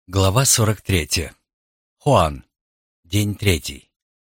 Глава 43. Хуан. День третий.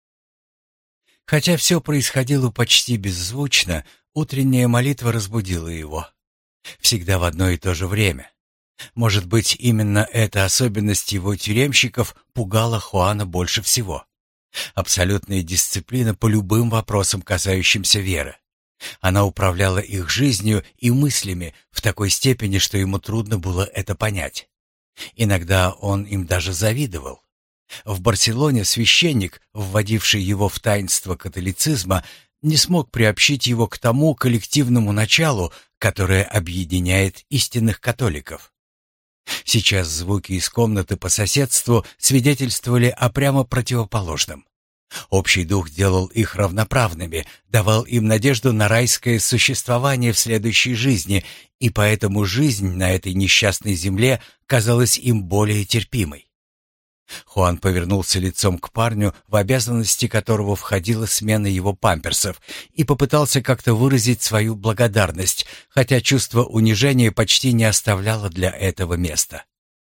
Хотя все происходило почти беззвучно, утренняя молитва разбудила его. Всегда в одно и то же время. Может быть, именно эта особенность его тюремщиков пугала Хуана больше всего. Абсолютная дисциплина по любым вопросам, касающимся веры. Она управляла их жизнью и мыслями в такой степени, что ему трудно было это понять. Иногда он им даже завидовал. В Барселоне священник, вводивший его в таинство католицизма, не смог приобщить его к тому коллективному началу, которое объединяет истинных католиков. Сейчас звуки из комнаты по соседству свидетельствовали о прямо противоположном. Общий дух делал их равноправными, давал им надежду на райское существование в следующей жизни, и поэтому жизнь на этой несчастной земле казалась им более терпимой. Хуан повернулся лицом к парню, в обязанности которого входила смена его памперсов, и попытался как-то выразить свою благодарность, хотя чувство унижения почти не оставляло для этого места.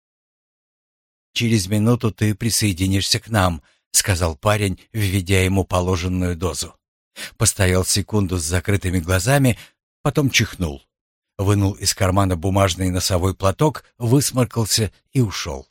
«Через минуту ты присоединишься к нам», — сказал парень, введя ему положенную дозу. Постоял секунду с закрытыми глазами, потом чихнул. Вынул из кармана бумажный носовой платок, высморкался и ушел.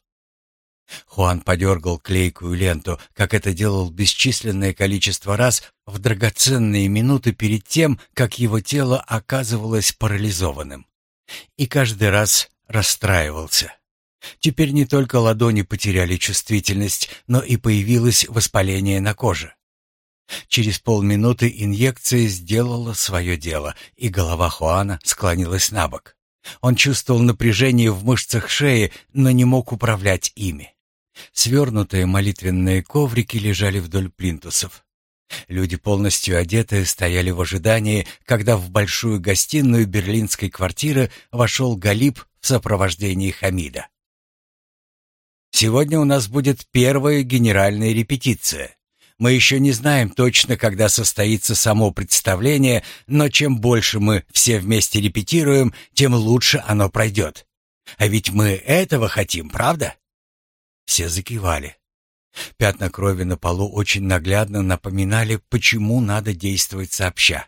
Хуан подергал клейкую ленту, как это делал бесчисленное количество раз в драгоценные минуты перед тем, как его тело оказывалось парализованным. И каждый раз расстраивался. Теперь не только ладони потеряли чувствительность, но и появилось воспаление на коже. Через полминуты инъекция сделала свое дело, и голова Хуана склонилась набок. Он чувствовал напряжение в мышцах шеи, но не мог управлять ими. Свернутые молитвенные коврики лежали вдоль плинтусов. Люди, полностью одетые, стояли в ожидании, когда в большую гостиную берлинской квартиры вошел Галиб в сопровождении Хамида. «Сегодня у нас будет первая генеральная репетиция. Мы еще не знаем точно, когда состоится само представление, но чем больше мы все вместе репетируем, тем лучше оно пройдет. А ведь мы этого хотим, правда?» Все закивали. Пятна крови на полу очень наглядно напоминали, почему надо действовать сообща.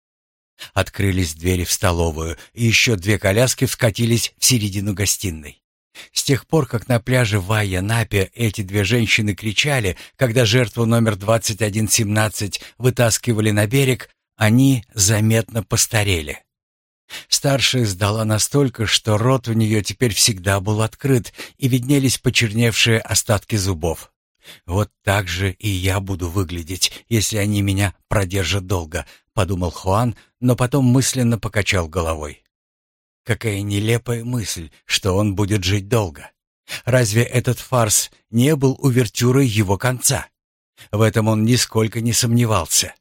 Открылись двери в столовую, и еще две коляски вкатились в середину гостиной. С тех пор, как на пляже в Айя-Напе эти две женщины кричали, когда жертву номер 2117 вытаскивали на берег, они заметно постарели. Старшая сдала настолько, что рот у нее теперь всегда был открыт, и виднелись почерневшие остатки зубов. «Вот так же и я буду выглядеть, если они меня продержат долго», — подумал Хуан, но потом мысленно покачал головой. Какая нелепая мысль, что он будет жить долго. Разве этот фарс не был увертюрой его конца? В этом он нисколько не сомневался.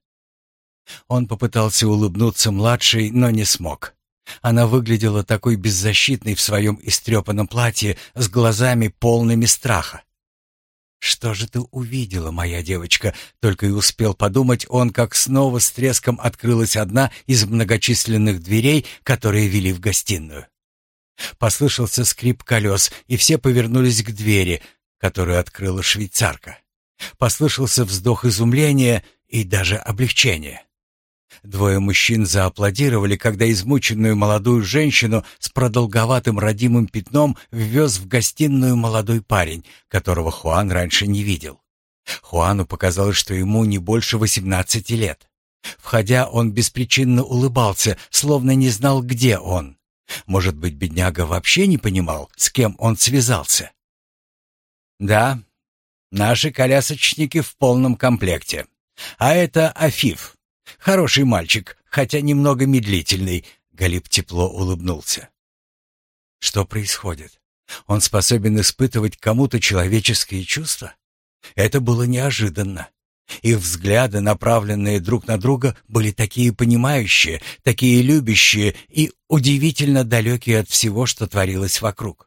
Он попытался улыбнуться младшей, но не смог. Она выглядела такой беззащитной в своем истрепанном платье, с глазами полными страха. «Что же ты увидела, моя девочка?» Только и успел подумать он, как снова с треском открылась одна из многочисленных дверей, которые вели в гостиную. Послышался скрип колес, и все повернулись к двери, которую открыла швейцарка. Послышался вздох изумления и даже облегчения. Двое мужчин зааплодировали, когда измученную молодую женщину с продолговатым родимым пятном ввез в гостиную молодой парень, которого Хуан раньше не видел. Хуану показалось, что ему не больше 18 лет. Входя, он беспричинно улыбался, словно не знал, где он. Может быть, бедняга вообще не понимал, с кем он связался. «Да, наши колясочники в полном комплекте. А это Афиф. Хороший мальчик, хотя немного медлительный», — Галиб тепло улыбнулся. Что происходит? Он способен испытывать кому-то человеческие чувства? Это было неожиданно. Их взгляды, направленные друг на друга, были такие понимающие, такие любящие и удивительно далекие от всего, что творилось вокруг.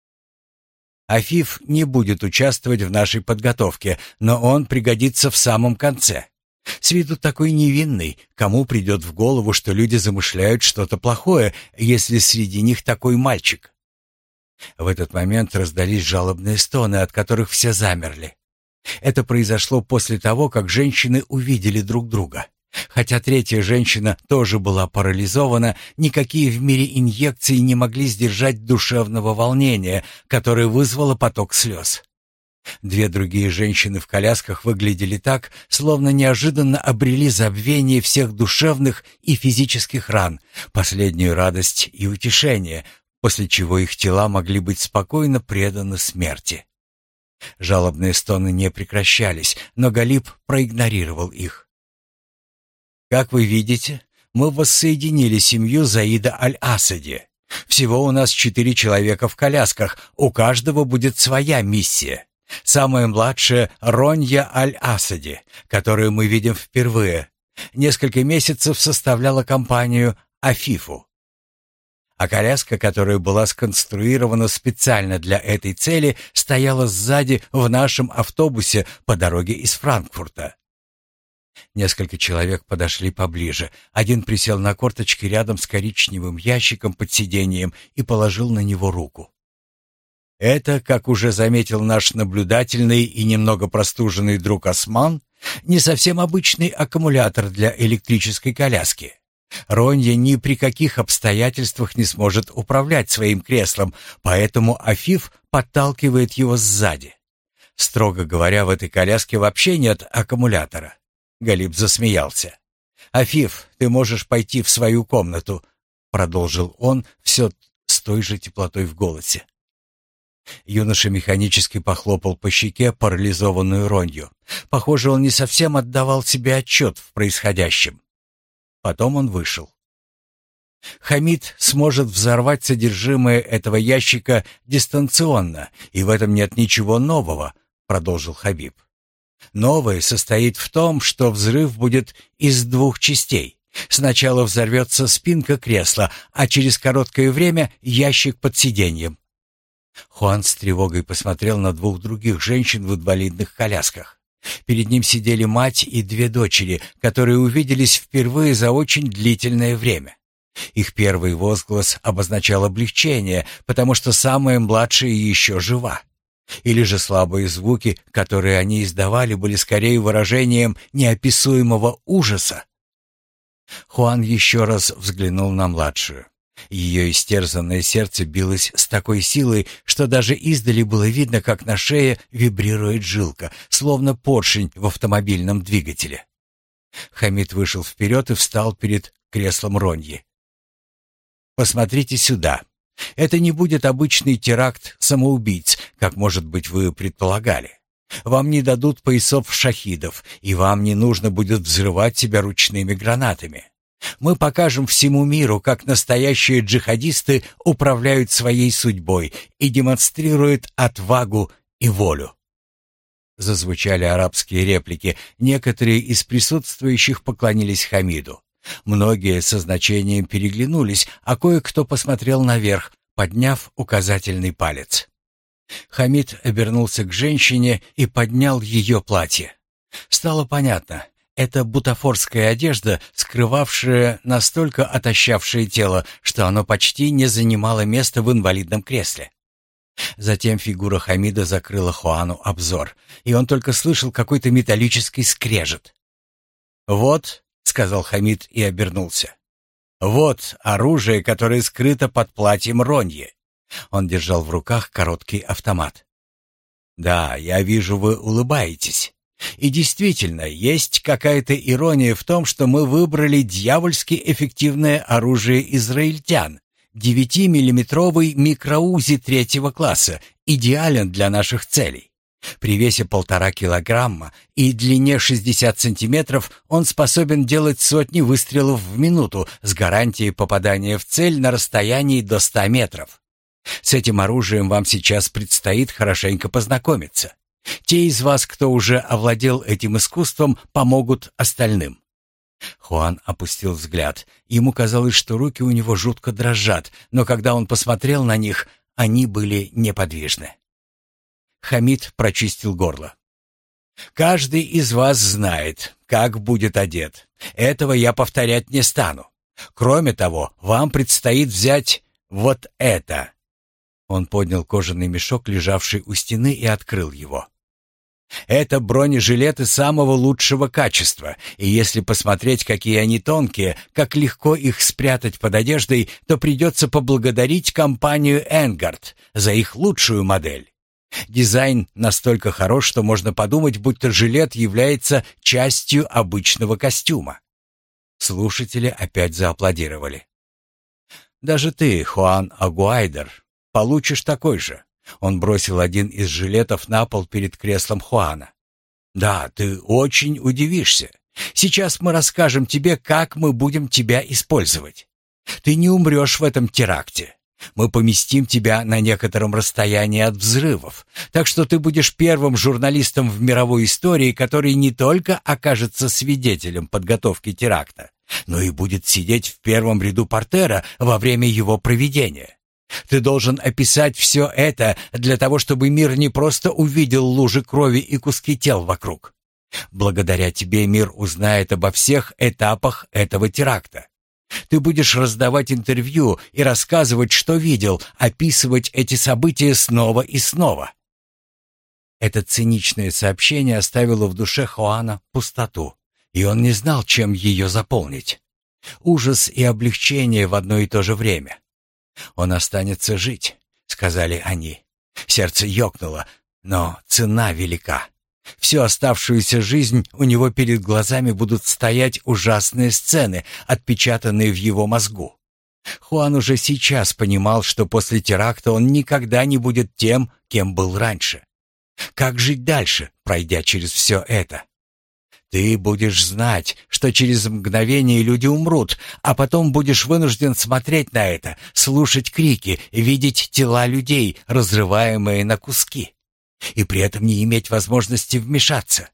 Афиф не будет участвовать в нашей подготовке, но он пригодится в самом конце. С виду такой невинный, кому придет в голову, что люди замышляют что-то плохое, если среди них такой мальчик? В этот момент раздались жалобные стоны, от которых все замерли. Это произошло после того, как женщины увидели друг друга. Хотя третья женщина тоже была парализована, никакие в мире инъекции не могли сдержать душевного волнения, которое вызвало поток слез. Две другие женщины в колясках выглядели так, словно неожиданно обрели забвение всех душевных и физических ран, последнюю радость и утешение, после чего их тела могли быть спокойно преданы смерти. Жалобные стоны не прекращались, но Галиб проигнорировал их. «Как вы видите, мы воссоединили семью Заида Аль-Асади. Всего у нас 4 человека в колясках, у каждого будет своя миссия. Самая младшая — Ронья Аль-Асади, которую мы видим впервые. Несколько месяцев составляла компанию Афифу. А коляска, которая была сконструирована специально для этой цели, стояла сзади в нашем автобусе по дороге из Франкфурта». Несколько человек подошли поближе. Один присел на корточки рядом с коричневым ящиком под сиденьем и положил на него руку. «Это, как уже заметил наш наблюдательный и немного простуженный друг Осман, не совсем обычный аккумулятор для электрической коляски. Ронья ни при каких обстоятельствах не сможет управлять своим креслом, поэтому Афиф подталкивает его сзади. Строго говоря, в этой коляске вообще нет аккумулятора». Галиб засмеялся. «Афиф, ты можешь пойти в свою комнату», — продолжил он все с той же теплотой в голосе. Юноша механически похлопал по щеке парализованную Ронью. Похоже, он не совсем отдавал себе отчет в происходящем. Потом он вышел. «Хамид сможет взорвать содержимое этого ящика дистанционно, и в этом нет ничего нового», — продолжил Хабиб. «Новое состоит в том, что взрыв будет из 2 частей. Сначала взорвется спинка кресла, а через короткое время ящик под сиденьем». Хуан с тревогой посмотрел на 2 других женщин в инвалидных колясках. Перед ним сидели мать и 2 дочери, которые увиделись впервые за очень длительное время. Их первый возглас обозначал облегчение, потому что самая младшая еще жива. Или же слабые звуки, которые они издавали, были скорее выражением неописуемого ужаса. Хуан еще раз взглянул на младшую. Ее истерзанное сердце билось с такой силой, что даже издали было видно, как на шее вибрирует жилка, словно поршень в автомобильном двигателе. Хамид вышел вперед и встал перед креслом Роньи. «Посмотрите сюда. Это не будет обычный теракт самоубийц, как, может быть, вы предполагали. Вам не дадут поясов шахидов, и вам не нужно будет взрывать себя ручными гранатами. Мы покажем всему миру, как настоящие джихадисты управляют своей судьбой и демонстрируют отвагу и волю». Зазвучали арабские реплики. Некоторые из присутствующих поклонились Хамиду. Многие со значением переглянулись, а кое-кто посмотрел наверх, подняв указательный палец. Хамид обернулся к женщине и поднял ее платье. Стало понятно. Это бутафорская одежда, скрывавшая настолько отощавшее тело, что оно почти не занимало места в инвалидном кресле. Затем фигура Хамида закрыла Хуану обзор, и он только слышал какой-то металлический скрежет. «Вот», — сказал Хамид и обернулся, — «вот оружие, которое скрыто под платьем Роньи». Он держал в руках короткий автомат. «Да, я вижу, вы улыбаетесь. И действительно, есть какая-то ирония в том, что мы выбрали дьявольски эффективное оружие израильтян. 9-миллиметровый микроузи 3-го класса идеален для наших целей. При весе 1,5 килограмма и длине 60 сантиметров он способен делать сотни выстрелов в минуту с гарантией попадания в цель на расстоянии до 100 метров. С этим оружием вам сейчас предстоит хорошенько познакомиться. Те из вас, кто уже овладел этим искусством, помогут остальным». Хуан опустил взгляд. Ему казалось, что руки у него жутко дрожат, но когда он посмотрел на них, они были неподвижны. Хамид прочистил горло. «Каждый из вас знает, как будет одет. Этого я повторять не стану. Кроме того, вам предстоит взять вот это». Он поднял кожаный мешок, лежавший у стены, и открыл его. Это бронежилеты самого лучшего качества, и если посмотреть, какие они тонкие, как легко их спрятать под одеждой, то придется поблагодарить компанию Энгард за их лучшую модель. Дизайн настолько хорош, что можно подумать, будто жилет является частью обычного костюма. Слушатели опять зааплодировали. «Даже ты, Хуан Агуайдер, получишь такой же». Он бросил один из жилетов на пол перед креслом Хуана. «Да, ты очень удивишься. Сейчас мы расскажем тебе, как мы будем тебя использовать. Ты не умрешь в этом теракте. Мы поместим тебя на некотором расстоянии от взрывов, так что ты будешь первым журналистом в мировой истории, который не только окажется свидетелем подготовки теракта, но и будет сидеть в первом ряду портера во время его проведения. Ты должен описать все это для того, чтобы мир не просто увидел лужи крови и куски тел вокруг. Благодаря тебе мир узнает обо всех этапах этого теракта. Ты будешь раздавать интервью и рассказывать, что видел, описывать эти события снова и снова». Это циничное сообщение оставило в душе Хуана пустоту, и он не знал, чем ее заполнить. Ужас и облегчение в одно и то же время. «Он останется жить», — сказали они. Сердце ёкнуло, но цена велика. Всю оставшуюся жизнь у него перед глазами будут стоять ужасные сцены, отпечатанные в его мозгу. Хуан уже сейчас понимал, что после теракта он никогда не будет тем, кем был раньше. Как жить дальше, пройдя через все это? Ты будешь знать, что через мгновение люди умрут, а потом будешь вынужден смотреть на это, слушать крики, видеть тела людей, разрываемые на куски, и при этом не иметь возможности вмешаться.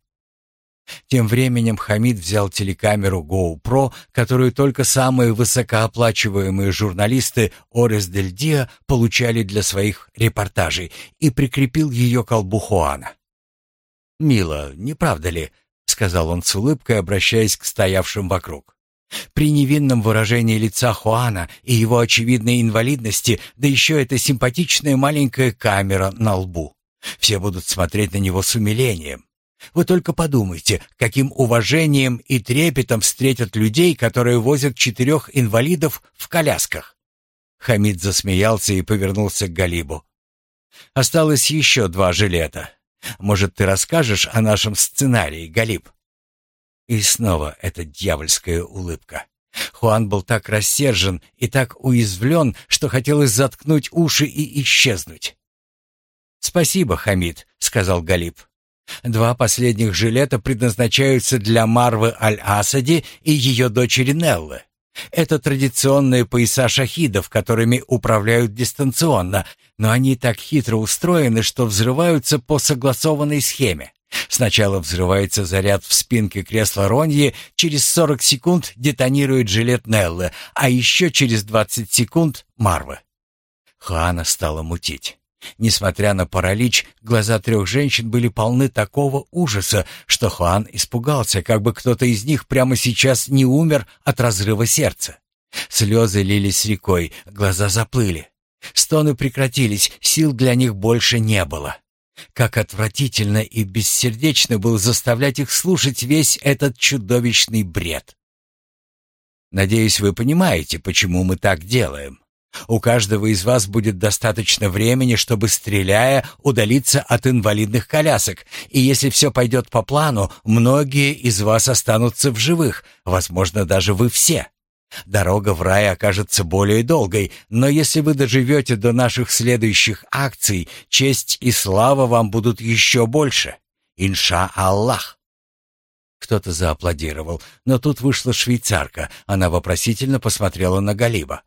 Тем временем Хамид взял телекамеру GoPro, которую только самые высокооплачиваемые журналисты Орес-дель-Диа получали для своих репортажей, и прикрепил ее к колбу Хуана. «Мило, не правда ли?» — сказал он с улыбкой, обращаясь к стоявшим вокруг. При невинном выражении лица Хуана и его очевидной инвалидности, да еще эта симпатичная маленькая камера на лбу. Все будут смотреть на него с умилением. Вы только подумайте, каким уважением и трепетом встретят людей, которые возят 4 инвалидов в колясках. Хамид засмеялся и повернулся к Галибу. «Осталось еще 2 жилета. Может, ты расскажешь о нашем сценарии, Галиб?» И снова эта дьявольская улыбка. Хуан был так рассержен и так уязвлен, что хотелось заткнуть уши и исчезнуть. «Спасибо, Хамид», — сказал Галиб. 2 последних жилета предназначаются для Марвы Аль-Асади и ее дочери Неллы. Это традиционные пояса шахидов, которыми управляют дистанционно, но они так хитро устроены, что взрываются по согласованной схеме. Сначала взрывается заряд в спинке кресла Роньи, через 40 секунд детонирует жилет Неллы, а еще через 20 секунд — Марвы. Хуана стало мутить. Несмотря на паралич, глаза 3 женщин были полны такого ужаса, что Хуан испугался, как бы кто-то из них прямо сейчас не умер от разрыва сердца. Слезы лились рекой, глаза заплыли. Стоны прекратились, сил для них больше не было. Как отвратительно и бессердечно было заставлять их слушать весь этот чудовищный бред. «Надеюсь, вы понимаете, почему мы так делаем. У каждого из вас будет достаточно времени, чтобы, стреляя, удалиться от инвалидных колясок, и если все пойдет по плану, многие из вас останутся в живых, возможно, даже вы все. Дорога в рай окажется более долгой, но если вы доживете до наших следующих акций, честь и слава вам будут еще больше. Инша-Аллах». Кто-то зааплодировал, но тут вышла швейцарка. Она вопросительно посмотрела на Галиба.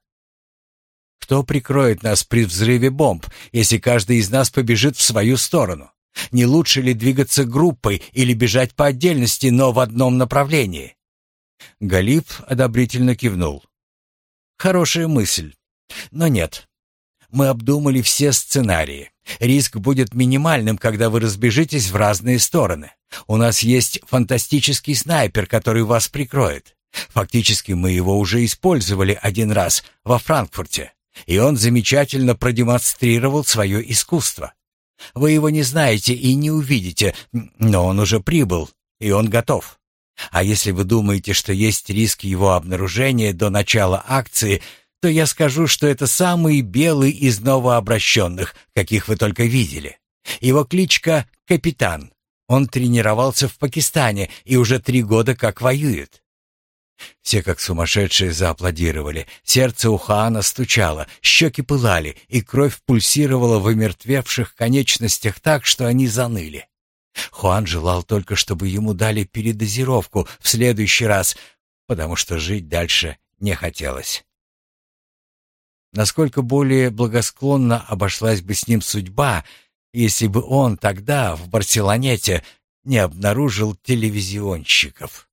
«Кто прикроет нас при взрыве бомб, если каждый из нас побежит в свою сторону? Не лучше ли двигаться группой или бежать по отдельности, но в одном направлении?» Галиб одобрительно кивнул. «Хорошая мысль. Но нет. Мы обдумали все сценарии. Риск будет минимальным, когда вы разбежитесь в разные стороны. У нас есть фантастический снайпер, который вас прикроет. Фактически мы его уже использовали 1 раз во Франкфурте. И он замечательно продемонстрировал свое искусство. Вы его не знаете и не увидите, но он уже прибыл, и он готов. А если вы думаете, что есть риск его обнаружения до начала акции, то я скажу, что это самый белый из новообращенных, каких вы только видели. Его кличка Капитан. Он тренировался в Пакистане и уже 3 года как воюет. Все как сумасшедшие зааплодировали. Сердце у Хаана стучало, щеки пылали, и кровь пульсировала в омертвевших конечностях так, что они заныли. Хуан желал только, чтобы ему дали передозировку в следующий раз, потому что жить дальше не хотелось. Насколько более благосклонно обошлась бы с ним судьба, если бы он тогда в Барселонете не обнаружил телевизионщиков.